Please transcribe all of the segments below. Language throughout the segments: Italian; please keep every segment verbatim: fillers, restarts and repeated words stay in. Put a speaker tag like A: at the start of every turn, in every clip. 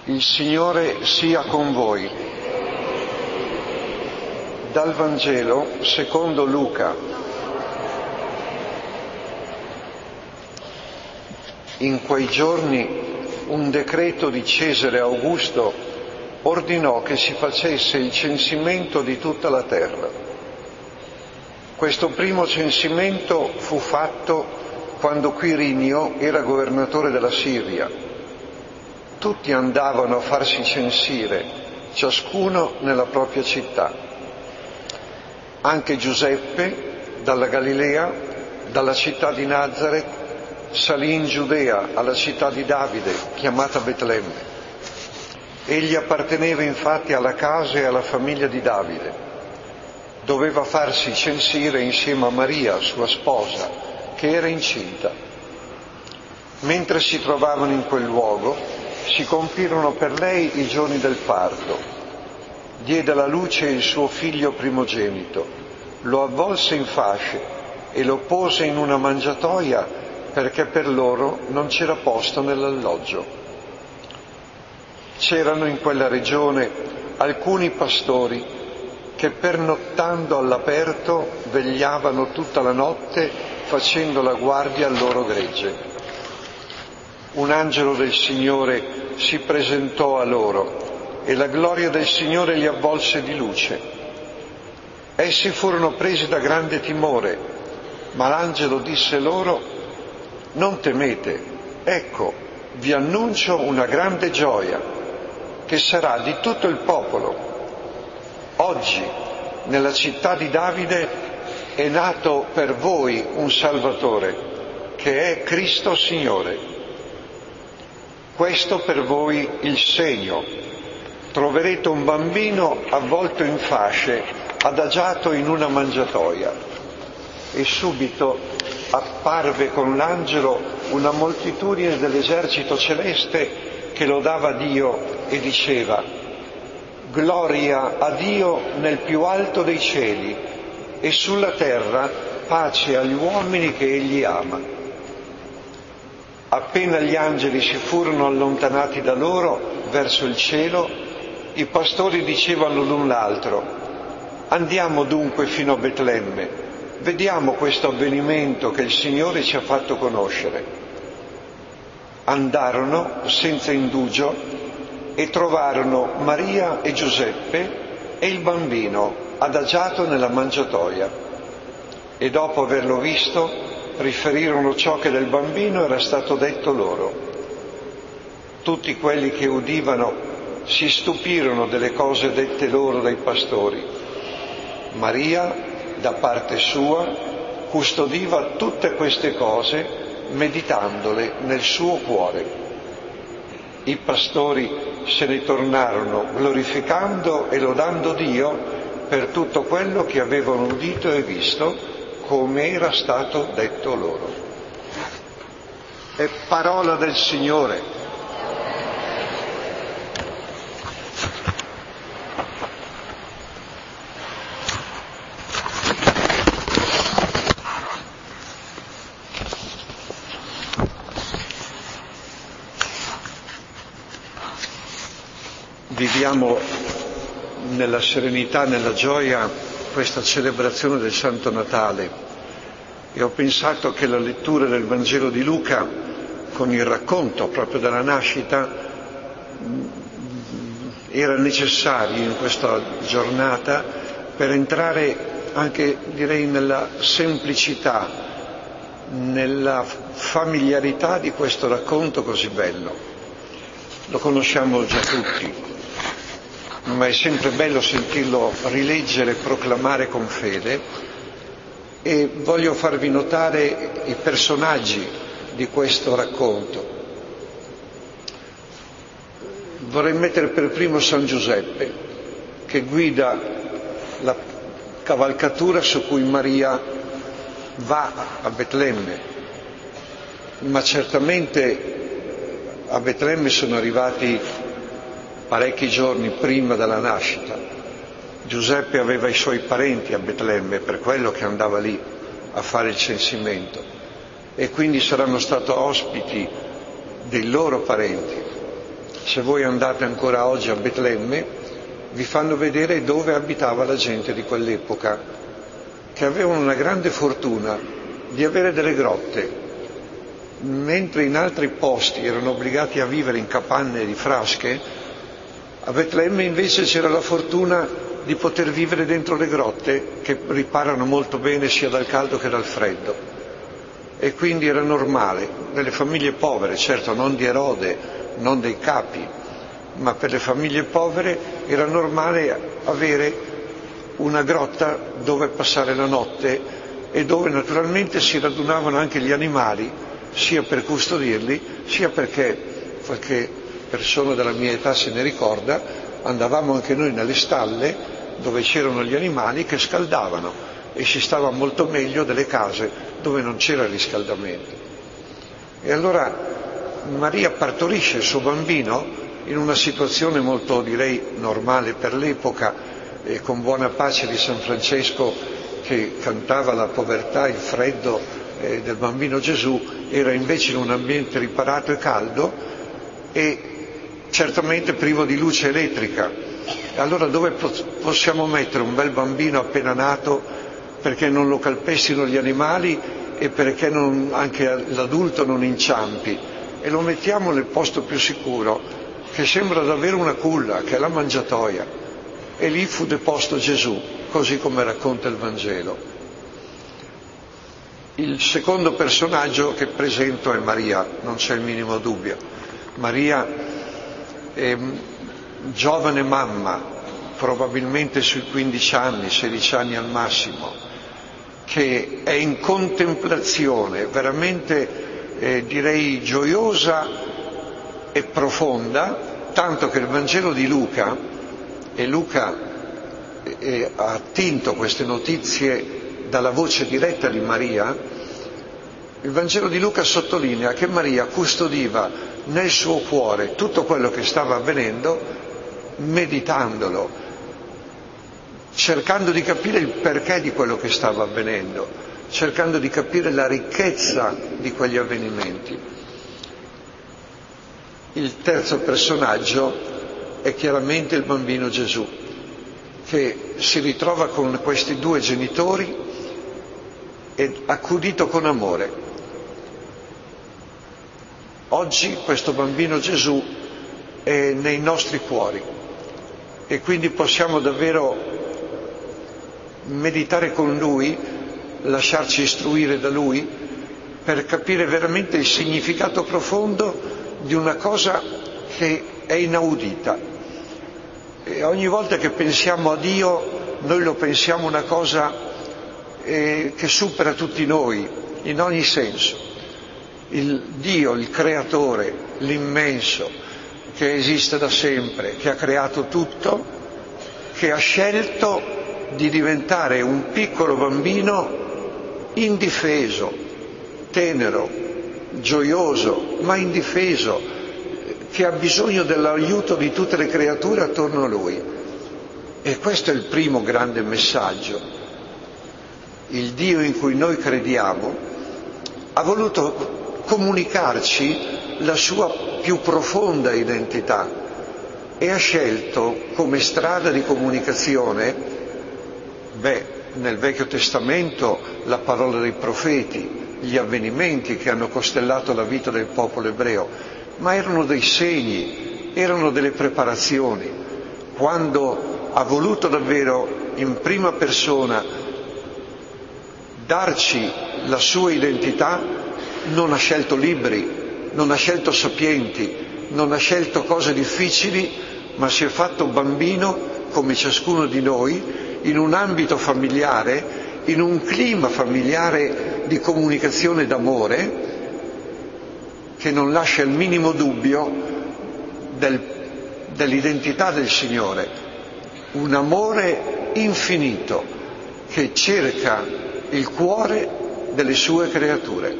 A: Il Signore sia con voi. Dal Vangelo secondo Luca. In quei giorni un decreto di Cesare Augusto ordinò che si facesse il censimento di tutta la terra. Questo primo censimento fu fatto quando Quirinio era governatore della Siria. Tutti andavano a farsi censire, ciascuno nella propria città. Anche Giuseppe, dalla Galilea, dalla città di Nazaret, salì in Giudea, alla città di Davide, chiamata Betlemme. Egli apparteneva infatti alla casa e alla famiglia di Davide. Doveva farsi censire insieme a Maria, sua sposa, che era incinta. Mentre si trovavano in quel luogo, si compirono per lei i giorni del parto. Diede alla luce il suo figlio primogenito, lo avvolse in fasce e lo pose in una mangiatoia perché per loro non c'era posto nell'alloggio. C'erano in quella regione alcuni pastori che pernottando all'aperto vegliavano tutta la notte facendo la guardia al loro gregge. Un angelo del Signore si presentò a loro e la gloria del Signore li avvolse di luce. Essi furono presi da grande timore, ma l'angelo disse loro: non temete, ecco, vi annuncio una grande gioia, che sarà di tutto il popolo. Oggi, nella città di Davide, è nato per voi un Salvatore, che è Cristo Signore. Questo per voi il segno. Troverete un bambino avvolto in fasce, adagiato in una mangiatoia. E subito apparve con l'angelo una moltitudine dell'esercito celeste che lodava Dio e diceva: gloria a Dio nel più alto dei cieli e sulla terra pace agli uomini che Egli ama. Appena gli angeli si furono allontanati da loro verso il cielo, i pastori dicevano l'un l'altro: andiamo dunque fino a Betlemme, vediamo questo avvenimento che il Signore ci ha fatto conoscere. Andarono senza indugio e trovarono Maria e Giuseppe e il bambino adagiato nella mangiatoia. E dopo averlo visto, riferirono ciò che del bambino era stato detto loro. Tutti quelli che udivano si stupirono delle cose dette loro dai pastori. Maria, da parte sua, custodiva tutte queste cose, meditandole nel suo cuore. I pastori se ne tornarono glorificando e lodando Dio per tutto quello che avevano udito e visto, come era stato detto loro. È parola del Signore. Viviamo nella serenità, nella gioia, questa celebrazione del Santo Natale, e ho pensato che la lettura del Vangelo di Luca, con il racconto proprio della nascita, era necessario in questa giornata per entrare anche, direi, nella semplicità, nella familiarità di questo racconto così bello. Lo conosciamo già tutti, ma è sempre bello sentirlo rileggere e proclamare con fede, e voglio farvi notare i personaggi di questo racconto. Vorrei mettere per primo San Giuseppe, che guida la cavalcatura su cui Maria va a Betlemme, ma certamente a Betlemme sono arrivati parecchi giorni prima della nascita. Giuseppe aveva i suoi parenti a Betlemme, per quello che andava lì a fare il censimento, e quindi saranno stati ospiti dei loro parenti. Se voi andate ancora oggi a Betlemme, vi fanno vedere dove abitava la gente di quell'epoca, che avevano una grande fortuna di avere delle grotte. Mentre in altri posti erano obbligati a vivere in capanne di frasche, a Betlemme invece c'era la fortuna di poter vivere dentro le grotte, che riparano molto bene sia dal caldo che dal freddo. E quindi era normale, nelle famiglie povere, certo non di Erode, non dei capi, ma per le famiglie povere era normale avere una grotta dove passare la notte e dove naturalmente si radunavano anche gli animali, sia per custodirli, sia perché qualche persona della mia età se ne ricorda, andavamo anche noi nelle stalle dove c'erano gli animali che scaldavano e si stava molto meglio delle case dove non c'era riscaldamento. E allora Maria partorisce il suo bambino in una situazione molto, direi, normale per l'epoca, e con buona pace di San Francesco che cantava la povertà, il freddo eh, del bambino Gesù, era invece in un ambiente riparato e caldo e certamente privo di luce elettrica. Allora dove possiamo mettere un bel bambino appena nato perché non lo calpestino gli animali e perché non, anche l'adulto non inciampi? E lo mettiamo nel posto più sicuro, che sembra davvero una culla, che è la mangiatoia. E lì fu deposto Gesù, così come racconta il Vangelo. Il secondo personaggio che presento è Maria, non c'è il minimo dubbio. Maria è giovane mamma, probabilmente sui quindici anni, sedici anni al massimo, che è in contemplazione veramente, eh, direi, gioiosa e profonda, tanto che il Vangelo di Luca, e Luca eh, ha attinto queste notizie dalla voce diretta di Maria, il Vangelo di Luca sottolinea che Maria custodiva nel suo cuore tutto quello che stava avvenendo, meditandolo, cercando di capire il perché di quello che stava avvenendo, cercando di capire la ricchezza di quegli avvenimenti. Il terzo personaggio è chiaramente il bambino Gesù, che si ritrova con questi due genitori e accudito con amore. Oggi questo bambino Gesù è nei nostri cuori e quindi possiamo davvero meditare con Lui, lasciarci istruire da Lui per capire veramente il significato profondo di una cosa che è inaudita. E ogni volta che pensiamo a Dio, noi lo pensiamo una cosa eh, che supera tutti noi, in ogni senso. Il Dio, il Creatore, l'immenso, che esiste da sempre, che ha creato tutto, che ha scelto di diventare un piccolo bambino indifeso, tenero, gioioso, ma indifeso, che ha bisogno dell'aiuto di tutte le creature attorno a lui. E questo è il primo grande messaggio. Il Dio in cui noi crediamo ha voluto comunicarci la sua più profonda identità e ha scelto come strada di comunicazione, beh, nel Vecchio Testamento la parola dei profeti, gli avvenimenti che hanno costellato la vita del popolo ebreo, ma erano dei segni, erano delle preparazioni. Quando ha voluto davvero in prima persona darci la sua identità, non ha scelto libri, non ha scelto sapienti, non ha scelto cose difficili, ma si è fatto bambino come ciascuno di noi, in un ambito familiare, in un clima familiare di comunicazione d'amore, che non lascia il minimo dubbio del, dell'identità del Signore, un amore infinito che cerca il cuore delle sue creature,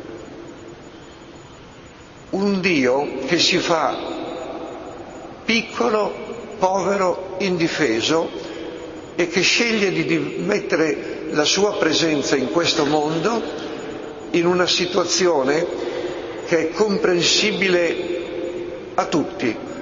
A: un Dio che si fa piccolo, povero, indifeso e che sceglie di mettere la sua presenza in questo mondo in una situazione che è comprensibile a tutti,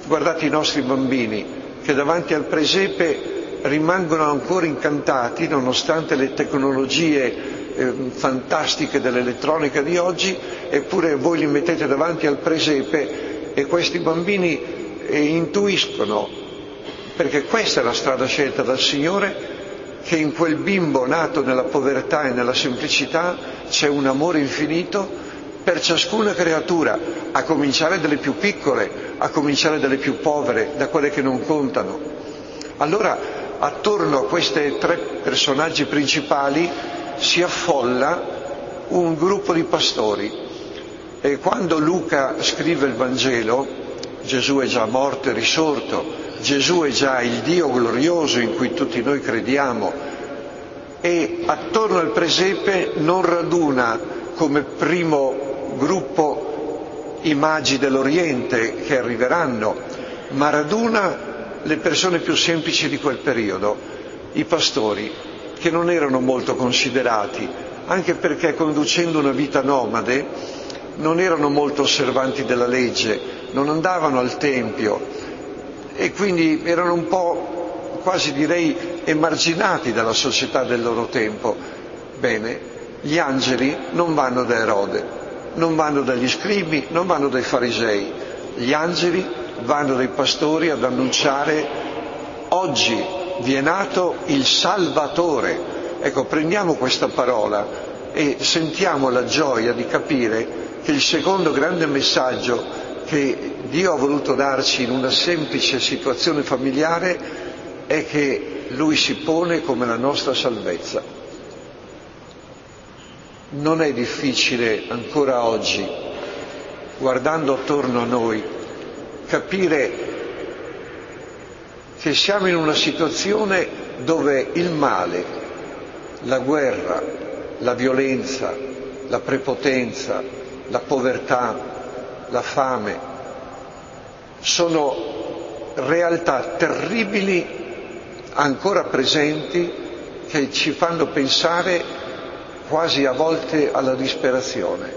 A: Guardate i nostri bambini che davanti al presepe rimangono ancora incantati nonostante le tecnologie eh, fantastiche dell'elettronica di oggi, eppure voi li mettete davanti al presepe e questi bambini eh, intuiscono, perché questa è la strada scelta dal Signore, che in quel bimbo nato nella povertà e nella semplicità c'è un amore infinito per ciascuna creatura, a cominciare dalle più piccole, a cominciare dalle più povere, da quelle che non contano. Allora, attorno a questi tre personaggi principali si affolla un gruppo di pastori. E quando Luca scrive il Vangelo, Gesù è già morto e risorto, Gesù è già il Dio glorioso in cui tutti noi crediamo, e attorno al presepe non raduna come primo gruppo i magi dell'Oriente che arriveranno, ma raduna le persone più semplici di quel periodo, i pastori, che non erano molto considerati, anche perché conducendo una vita nomade non erano molto osservanti della legge, non andavano al tempio e quindi erano un po', quasi direi, emarginati dalla società del loro tempo. Bene, gli angeli non vanno da Erode, non vanno dagli scribi, non vanno dai farisei, gli angeli vanno dai pastori ad annunciare: oggi vi è nato il Salvatore. Ecco, prendiamo questa parola e sentiamo la gioia di capire che il secondo grande messaggio che Dio ha voluto darci in una semplice situazione familiare è che Lui si pone come la nostra salvezza. Non è difficile ancora oggi, guardando attorno a noi, capire che siamo in una situazione dove il male, la guerra, la violenza, la prepotenza, la povertà, la fame, sono realtà terribili ancora presenti che ci fanno pensare quasi a volte alla disperazione.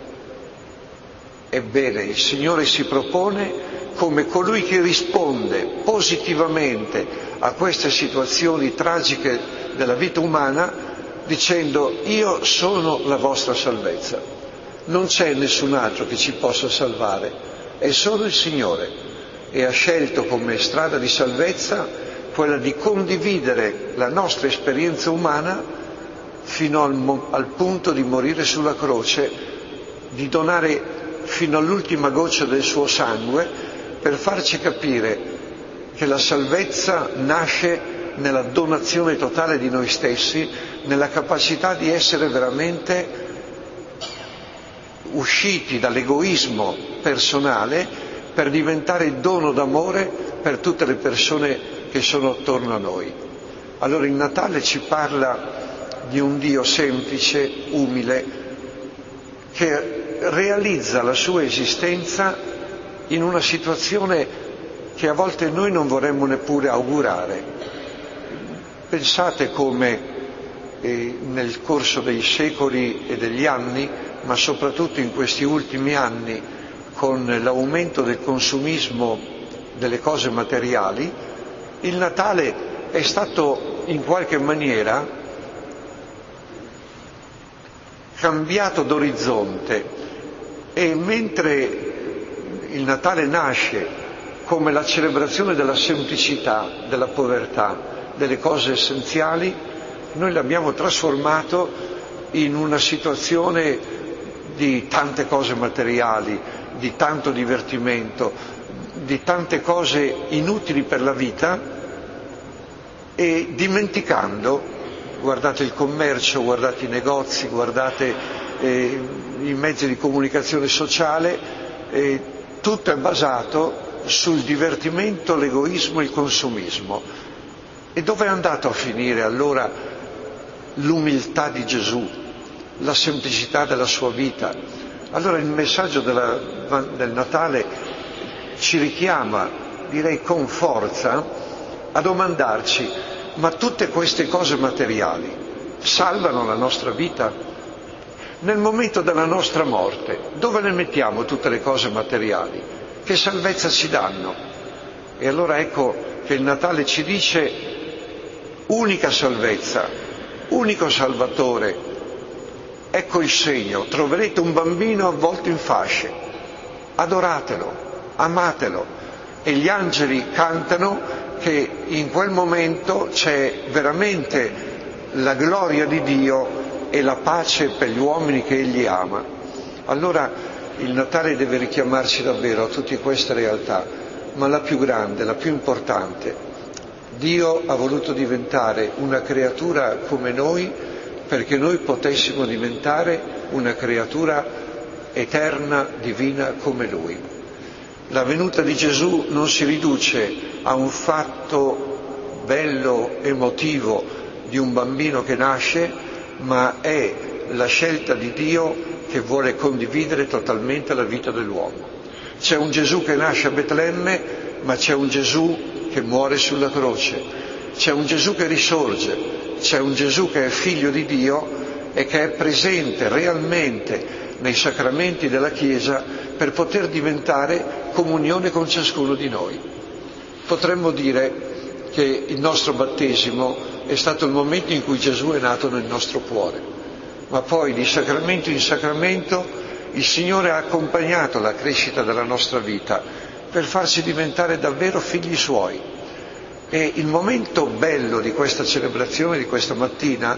A: Ebbene, il Signore si propone come colui che risponde positivamente a queste situazioni tragiche della vita umana dicendo: io sono la vostra salvezza. Non c'è nessun altro che ci possa salvare, è solo il Signore, e ha scelto come strada di salvezza quella di condividere la nostra esperienza umana fino al, al punto di morire sulla croce, di donare fino all'ultima goccia del suo sangue per farci capire che la salvezza nasce nella donazione totale di noi stessi, nella capacità di essere veramente usciti dall'egoismo personale per diventare dono d'amore per tutte le persone che sono attorno a noi. Allora il Natale ci parla di un Dio semplice, umile, che realizza la sua esistenza in una situazione che a volte noi non vorremmo neppure augurare. Pensate come eh, nel corso dei secoli e degli anni, ma soprattutto in questi ultimi anni, con l'aumento del consumismo delle cose materiali, il Natale è stato in qualche maniera cambiato d'orizzonte, e mentre il Natale nasce come la celebrazione della semplicità, della povertà, delle cose essenziali, noi l'abbiamo trasformato in una situazione di tante cose materiali, di tanto divertimento, di tante cose inutili per la vita, e dimenticando, guardate il commercio, guardate i negozi, guardate eh, i mezzi di comunicazione sociale, eh, tutto è basato sul divertimento, l'egoismo e il consumismo. E dove è andato a finire allora l'umiltà di Gesù, la semplicità della sua vita? Allora il messaggio della, del Natale ci richiama, direi con forza, a domandarci: ma tutte queste cose materiali salvano la nostra vita? Nel momento della nostra morte, dove le mettiamo tutte le cose materiali? Che salvezza ci danno? E allora ecco che il Natale ci dice unica salvezza, unico Salvatore. Ecco il segno, troverete un bambino avvolto in fasce, adoratelo, amatelo. E gli angeli cantano che in quel momento c'è veramente la gloria di Dio e la pace per gli uomini che Egli ama. Allora il Natale deve richiamarci davvero a tutte queste realtà, ma la più grande, la più importante, Dio ha voluto diventare una creatura come noi perché noi potessimo diventare una creatura eterna, divina come Lui. La venuta di Gesù non si riduce a un fatto bello, emotivo di un bambino che nasce, ma è la scelta di Dio che vuole condividere totalmente la vita dell'uomo. C'è un Gesù che nasce a Betlemme, ma c'è un Gesù che muore sulla croce, c'è un Gesù che risorge, c'è un Gesù che è figlio di Dio e che è presente realmente nei sacramenti della Chiesa per poter diventare comunione con ciascuno di noi. Potremmo dire che il nostro battesimo è stato il momento in cui Gesù è nato nel nostro cuore, ma poi di sacramento in sacramento il Signore ha accompagnato la crescita della nostra vita per farci diventare davvero figli Suoi. E il momento bello di questa celebrazione, di questa mattina,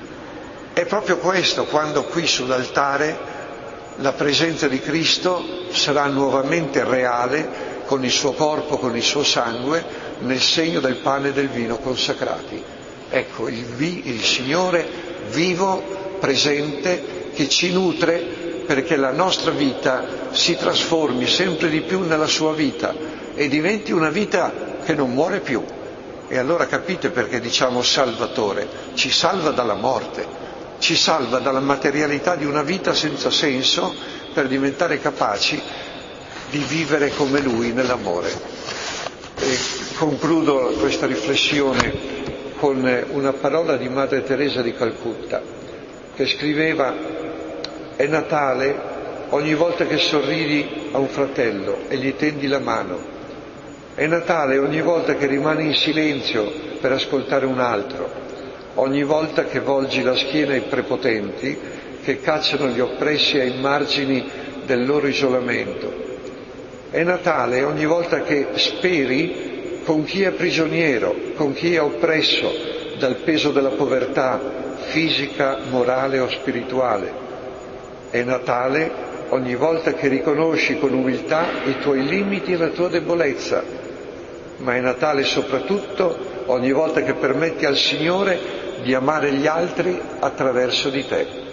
A: è proprio questo, quando qui sull'altare la presenza di Cristo sarà nuovamente reale con il suo corpo, con il suo sangue, nel segno del pane e del vino consacrati. Ecco, il, vi, il Signore vivo, presente, che ci nutre perché la nostra vita si trasformi sempre di più nella sua vita e diventi una vita che non muore più. E allora capite perché diciamo Salvatore, ci salva dalla morte, ci salva dalla materialità di una vita senza senso per diventare capaci di vivere come Lui nell'amore. E concludo questa riflessione con una parola di Madre Teresa di Calcutta, che scriveva: è Natale ogni volta che sorridi a un fratello e gli tendi la mano, è Natale ogni volta che rimani in silenzio per ascoltare un altro, ogni volta che volgi la schiena ai prepotenti che cacciano gli oppressi ai margini del loro isolamento. È Natale ogni volta che speri con chi è prigioniero, con chi è oppresso dal peso della povertà fisica, morale o spirituale. È Natale ogni volta che riconosci con umiltà i tuoi limiti e la tua debolezza, ma è Natale soprattutto ogni volta che permetti al Signore di amare gli altri attraverso di te.